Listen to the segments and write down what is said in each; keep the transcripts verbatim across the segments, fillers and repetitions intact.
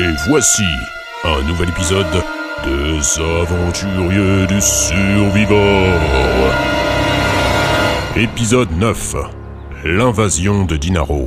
Et voici un nouvel épisode des Aventuriers du Survivor. Épisode neuf. L'invasion de Dinaro.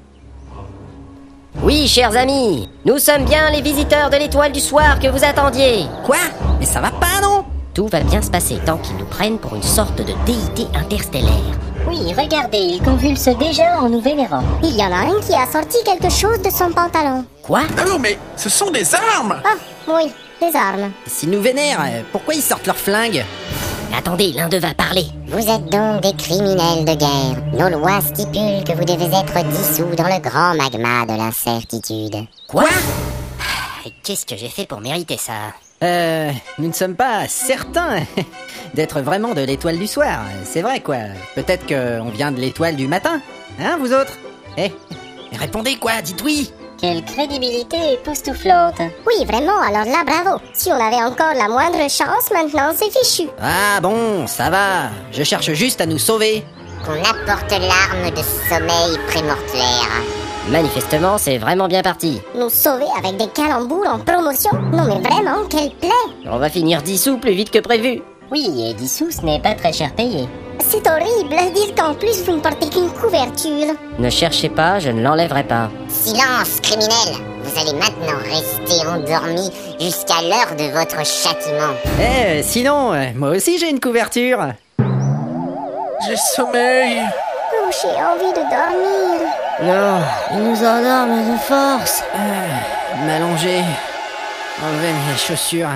Oui, chers amis, nous sommes bien les visiteurs de l'étoile du soir que vous attendiez. Quoi? Mais ça va pas, non? Tout va bien se passer tant qu'ils nous prennent pour une sorte de déité interstellaire. Oui, regardez, il convulse déjà en nous vénérant. Il y en a un qui a sorti quelque chose de son pantalon. Quoi? Ah non, mais ce sont des armes! Ah, oui, des armes. S'ils nous vénèrent, pourquoi ils sortent leurs flingues? Attendez, l'un d'eux va parler. Vous êtes donc des criminels de guerre. Nos lois stipulent que vous devez être dissous dans le grand magma de l'incertitude. Quoi? Ah, qu'est-ce que j'ai fait pour mériter ça? Euh, nous ne sommes pas certains d'être vraiment de l'étoile du soir. C'est vrai, quoi. Peut-être qu'on vient de l'étoile du matin. Hein, vous autres? Eh, répondez, quoi, dites oui. Quelle crédibilité époustouflante. Oui, vraiment, alors là, bravo. Si on avait encore la moindre chance, maintenant c'est fichu. Ah bon, ça va. Je cherche juste à nous sauver. Qu'on apporte l'arme de sommeil prémortuaire. Manifestement, c'est vraiment bien parti. Nous sauver avec des calembours en promotion? Non mais vraiment, quelle plaie! On va finir dissous plus vite que prévu. Oui, et dissous, ce n'est pas très cher payé. C'est horrible, dire qu'en plus vous ne portez qu'une couverture. Ne cherchez pas, je ne l'enlèverai pas. Silence, criminel! Vous allez maintenant rester endormi jusqu'à l'heure de votre châtiment. Eh, sinon, euh, moi aussi j'ai une couverture. J'ai sommeil! Oh, j'ai envie de dormir. Non, il nous endorme de force. Euh, M'allonger. Enlever mes chaussures.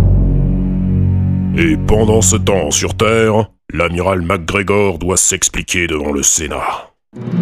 Et pendant ce temps sur Terre, l'amiral MacGregor doit s'expliquer devant le Sénat.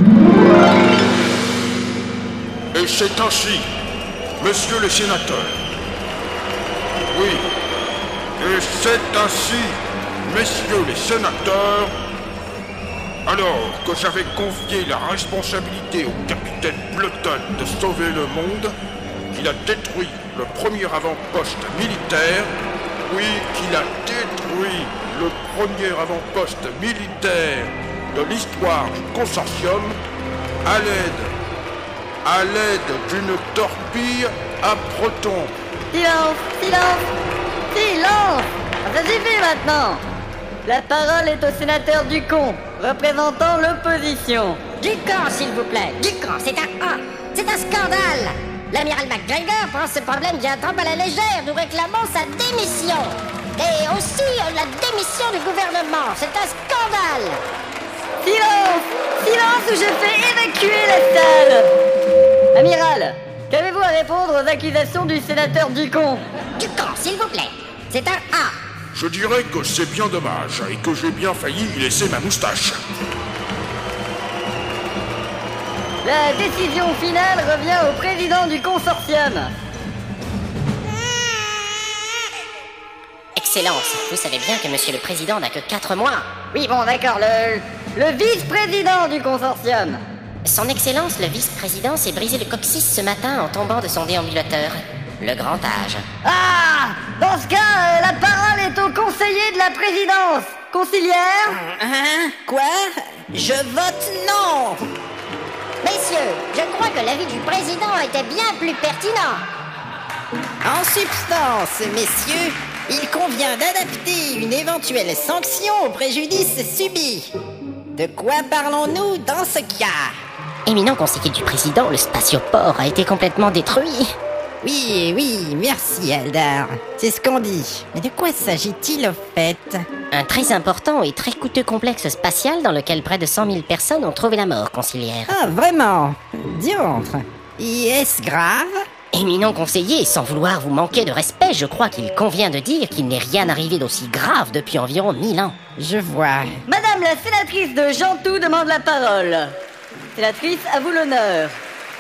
Et c'est ainsi, monsieur le sénateur. Oui, et c'est ainsi, messieurs les sénateurs, alors que j'avais confié la responsabilité au capitaine Plutton de sauver le monde, qu'il a détruit le premier avant-poste militaire, oui, qu'il a détruit le premier avant-poste militaire de l'histoire du consortium, à l'aide, à l'aide d'une torpille à protons. Silence, silence, silence! Ça suffit maintenant! La parole est au sénateur Ducon, représentant l'opposition. Ducon, s'il vous plaît, Ducon, c'est un A, c'est un scandale. L'amiral MacGregor prend ce problème bien trop à la légère. Nous réclamons sa démission. Et aussi euh, la démission du gouvernement. C'est un scandale. Silence! Silence ou je fais évacuer la salle! Amiral, qu'avez-vous à répondre aux accusations du sénateur Ducon? Ducon, s'il vous plaît, c'est un A. Je dirais que c'est bien dommage et que j'ai bien failli y laisser ma moustache. La décision finale revient au président du consortium. Excellence, vous savez bien que monsieur le président n'a que quatre mois. Oui, bon, d'accord, le, le vice-président du consortium. Son Excellence, le vice-président, s'est brisé le coccyx ce matin en tombant de son déambulateur. Le grand âge. Ah! Dans ce cas, euh, la parole est au conseiller de la présidence. Conciliaire? Hein? Quoi? Je vote non! Messieurs, je crois que l'avis du président était bien plus pertinent. En substance, messieurs, il convient d'adapter une éventuelle sanction au préjudice subi. De quoi parlons-nous dans ce cas? Éminent conseiller du président, le spatioport a été complètement détruit. Oui, oui, merci Aldar. C'est ce qu'on dit. Mais de quoi s'agit-il au fait? Un très important et très coûteux complexe spatial dans lequel près de cent mille personnes ont trouvé la mort, conciliaire. Ah, vraiment? Diantre. Et est-ce grave? Éminent conseiller, sans vouloir vous manquer de respect, je crois qu'il convient de dire qu'il n'est rien arrivé d'aussi grave depuis environ mille ans. Je vois. Madame la sénatrice de Gentou demande la parole. Sénatrice, à vous l'honneur.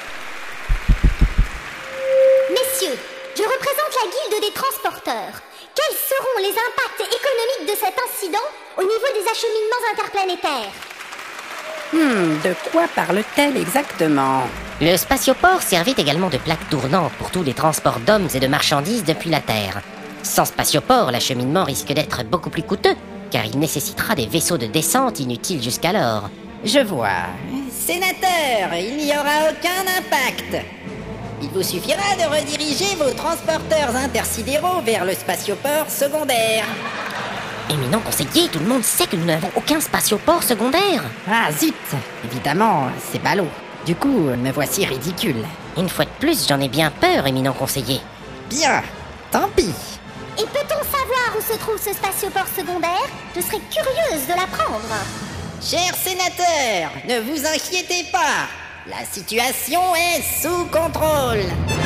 Messieurs, je représente la guilde des transporteurs. Quels seront les impacts économiques de cet incident au niveau des acheminements interplanétaires? Hmm, de quoi parle-t-elle exactement? Le spatioport servait également de plaque tournante pour tous les transports d'hommes et de marchandises depuis la Terre. Sans spatioport, l'acheminement risque d'être beaucoup plus coûteux, car il nécessitera des vaisseaux de descente inutiles jusqu'alors. Je vois. Sénateur, il n'y aura aucun impact. Il vous suffira de rediriger vos transporteurs intersidéraux vers le spatioport secondaire. Éminent conseiller, tout le monde sait que nous n'avons aucun spatioport secondaire. Ah zut, évidemment, c'est ballot. Du coup, me voici ridicule. Une fois de plus, j'en ai bien peur, éminent conseiller. Bien, tant pis. Et peut-on savoir où se trouve ce spatioport secondaire? Je serais curieuse de l'apprendre. Chers sénateurs, ne vous inquiétez pas. La situation est sous contrôle.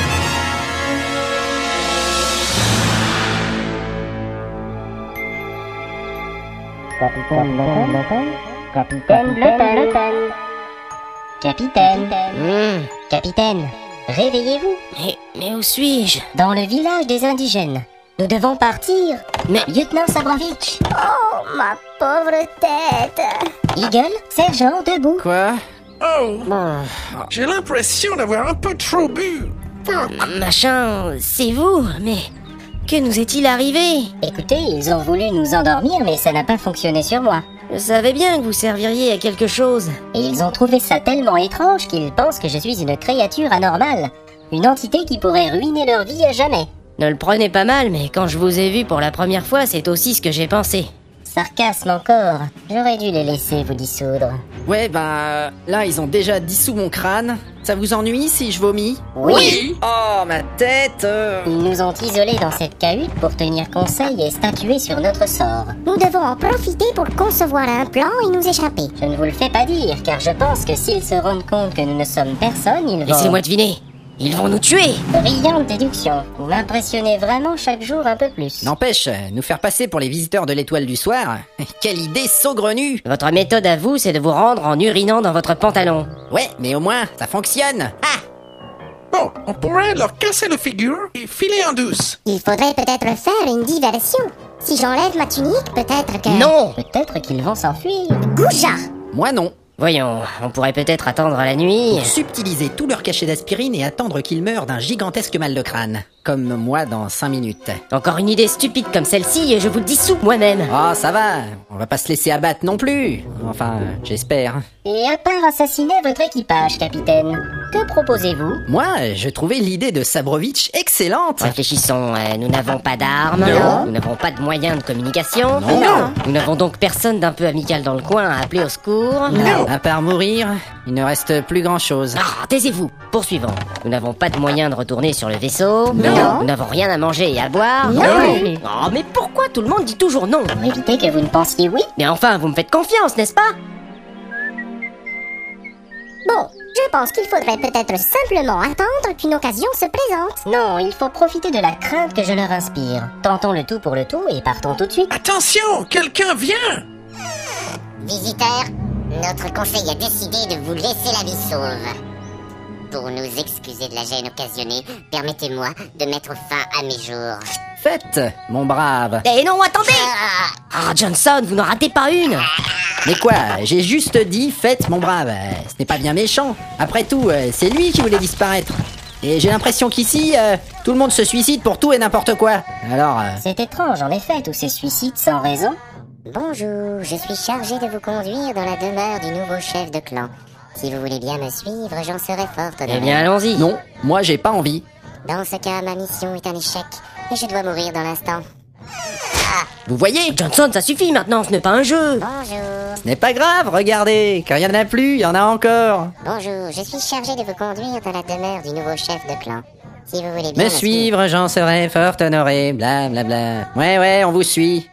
Capitaine Bleutel. Capitaine Bleutel. Capitaine. Hum, Capitaine, réveillez-vous. mais, mais où suis-je? Dans le village des indigènes. Nous devons partir. Mais, Lieutenant Sabrovitch. Oh, ma pauvre tête. Eagle, sergent, debout. Quoi? Oh, j'ai l'impression d'avoir un peu trop bu. machin, c'est vous, mais que nous est-il arrivé? Écoutez, ils ont voulu nous endormir, mais ça n'a pas fonctionné sur moi. Je savais bien que vous serviriez à quelque chose. Et ils ont trouvé ça tellement étrange qu'ils pensent que je suis une créature anormale. Une entité qui pourrait ruiner leur vie à jamais. Ne le prenez pas mal, mais quand je vous ai vu pour la première fois, c'est aussi ce que j'ai pensé. Sarcasme encore. J'aurais dû les laisser vous dissoudre. Ouais, bah, là, ils ont déjà dissous mon crâne. Ça vous ennuie si je vomis? Oui. Oh, ma tête euh. Ils nous ont isolés dans cette cahute pour tenir conseil et statuer sur notre sort. Nous devons en profiter pour concevoir un plan et nous échapper. Je ne vous le fais pas dire, car je pense que s'ils se rendent compte que nous ne sommes personne, ils vont... Laissez-moi deviner. Ils vont nous tuer. Brillante déduction. Vous m'impressionnez vraiment chaque jour un peu plus. N'empêche, nous faire passer pour les visiteurs de l'étoile du soir. Quelle idée saugrenue. Votre méthode à vous, c'est de vous rendre en urinant dans votre pantalon. Ouais, mais au moins, ça fonctionne. Ah! Bon, on pourrait leur casser le figure et filer en douce. Il faudrait peut-être faire une diversion. Si j'enlève ma tunique, peut-être que... Non! Peut-être qu'ils vont s'enfuir. Gouja! Moi non. Voyons, on pourrait peut-être attendre la nuit. Subtiliser tout leur cachet d'aspirine et attendre qu'ils meurent d'un gigantesque mal de crâne. Comme moi dans cinq minutes. Encore une idée stupide comme celle-ci et je vous dissous moi-même. Oh, ça va. On va pas se laisser abattre non plus. Enfin, j'espère. Et à part assassiner votre équipage, capitaine, que proposez-vous? Moi, je trouvais l'idée de Sabrovitch excellente. Réfléchissons, euh, nous n'avons pas d'armes, Non. nous n'avons pas de moyens de communication, Non. Non. nous n'avons donc personne d'un peu amical dans le coin à appeler au secours. Non. À part mourir, il ne reste plus grand-chose. Ah, taisez-vous. Poursuivons. Nous n'avons pas de moyens de retourner sur le vaisseau. Non. Nous n'avons rien à manger et à boire. Non. Oh, mais pourquoi tout le monde dit toujours non? Pour éviter que vous ne pensiez oui? Mais enfin, vous me faites confiance, n'est-ce pas? Bon, je pense qu'il faudrait peut-être simplement attendre qu'une occasion se présente. Non, il faut profiter de la crainte que je leur inspire. Tentons le tout pour le tout et partons tout de suite. Attention, quelqu'un vient. Visiteurs, notre conseil a décidé de vous laisser la vie sauve. Pour nous excuser de la gêne occasionnée, permettez-moi de mettre fin à mes jours. Faites, mon brave. Eh non, attendez! Ah, Ah, Johnson, vous n'en ratez pas une! Mais quoi, j'ai juste dit faites, mon brave. Euh, Ce n'est pas bien méchant. Après tout, euh, c'est lui qui voulait disparaître. Et j'ai l'impression qu'ici, euh, tout le monde se suicide pour tout et n'importe quoi. Alors, euh, C'est étrange, en effet, tous ces suicides sans raison. bonjour, je suis chargé de vous conduire dans la demeure du nouveau chef de clan. Si vous voulez bien me suivre, j'en serai fort honoré. Eh bien, allons-y. non, moi j'ai pas envie. Dans ce cas, ma mission est un échec et je dois mourir dans l'instant. Vous voyez, Johnson, ça suffit maintenant, ce n'est pas un jeu. Bonjour, ce n'est pas grave, regardez. Quand il y en a plus, il y en a encore. bonjour, je suis chargé de vous conduire dans la demeure du nouveau chef de clan. Si vous voulez bien Me suivre, j'en serai fort honoré, bla bla bla. Ouais, ouais, on vous suit.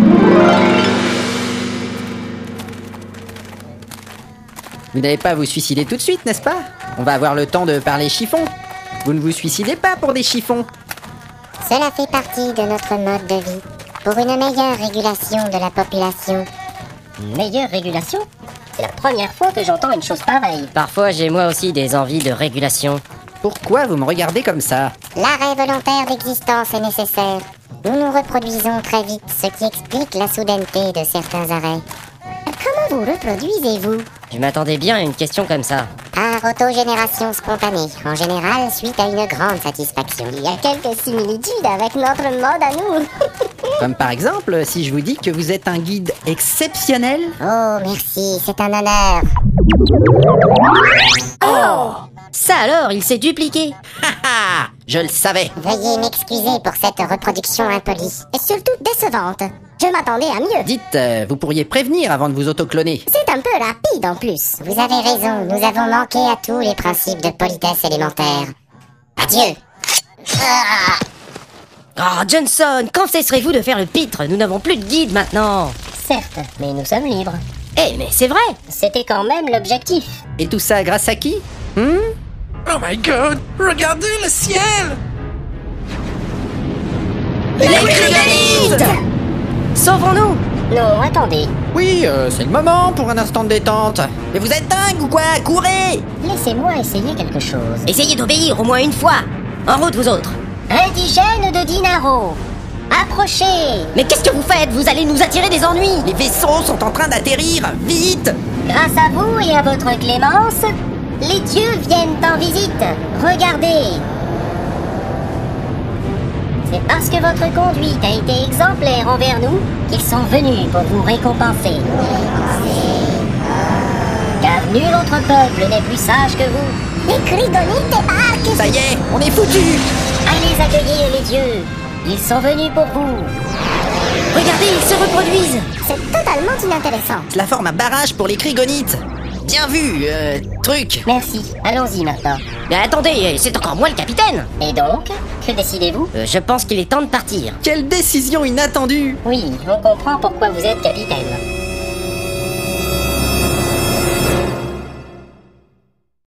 Vous n'allez pas vous suicider tout de suite, n'est-ce pas? On va avoir le temps de parler chiffon. Vous ne vous suicidez pas pour des chiffons. Cela fait partie de notre mode de vie. Pour une meilleure régulation de la population. Une meilleure régulation? C'est la première fois que j'entends une chose pareille. Parfois, j'ai moi aussi des envies de régulation. Pourquoi vous me regardez comme ça? L'arrêt volontaire d'existence est nécessaire. Nous nous reproduisons très vite, ce qui explique la soudaineté de certains arrêts. Comment vous reproduisez-vous? Je m'attendais bien à une question comme ça. Par autogénération spontanée, en général suite à une grande satisfaction. Il y a quelques similitudes avec notre mode à nous. Comme par exemple, si je vous dis que vous êtes un guide exceptionnel. Oh, merci, c'est un honneur. Ça alors, il s'est dupliqué. Haha, je le savais. Veuillez m'excuser pour cette reproduction impolie. Et surtout décevante. Je m'attendais à mieux. Dites, euh, vous pourriez prévenir avant de vous autocloner. C'est un peu rapide en plus. Vous avez raison, nous avons manqué à tous les principes de politesse élémentaire. Adieu. Ah. Oh, Johnson, quand cesserez-vous de faire le pitre? Nous n'avons plus de guide maintenant. Certes, mais nous sommes libres. Eh, mais c'est vrai. C'était quand même l'objectif. Et tout ça grâce à qui? Hmm? Oh my god, regardez le ciel! Les Krygonites! Sauvons-nous! Non, attendez. Oui, euh, c'est le moment pour un instant de détente. Mais vous êtes dingue ou quoi? Courez! Laissez-moi essayer quelque chose. Essayez d'obéir au moins une fois. En route, vous autres. Indigènes de Dinaro, approchez! Mais qu'est-ce que vous faites? Vous allez nous attirer des ennuis. Les vaisseaux sont en train d'atterrir! Vite! Grâce à vous et à votre clémence, les dieux viennent en visite. Regardez! C'est parce que votre conduite a été exemplaire envers nous qu'ils sont venus pour vous récompenser. Car nul autre peuple n'est plus sage que vous. Les Krygonites débarquent. Ça y est, on est foutus! Allez accueillir les dieux. Ils sont venus pour vous. Regardez, ils se reproduisent. C'est totalement inintéressant. Cela forme un barrage pour les Krygonites. Bien vu, euh, truc. Merci. Allons-y maintenant. Mais attendez, c'est encore moi le capitaine. Et donc, que décidez-vous? Euh, je pense qu'il est temps de partir. Quelle décision inattendue! Oui, on comprend pourquoi vous êtes capitaine.